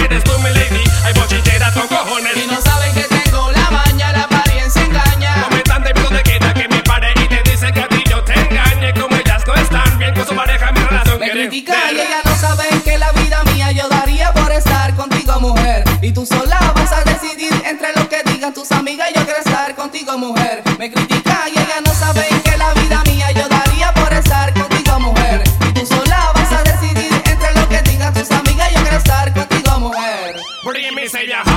eres tú mi lady. Hay bochilleras con cojones Y no saben que tengo la maña, la apariencia engaña. comentan de mí donde quiera que me pare y te dicen que a ti yo te engañe. Como ellas no están bien con su pareja, mi relación Me quieren critican y ellas no saben que la vida mía yo daría por estar contigo, mujer. Y tú sola vas a decidir entre lo que digan tus amigas. Yo quiero estar contigo, mujer. Me critican y ellas no saben que la vida mía yo daría por estar contigo, mujer. Y tú sola vas a decidir entre lo que digan tus amigas. Yo quiero estar contigo, mujer. Bring me say ya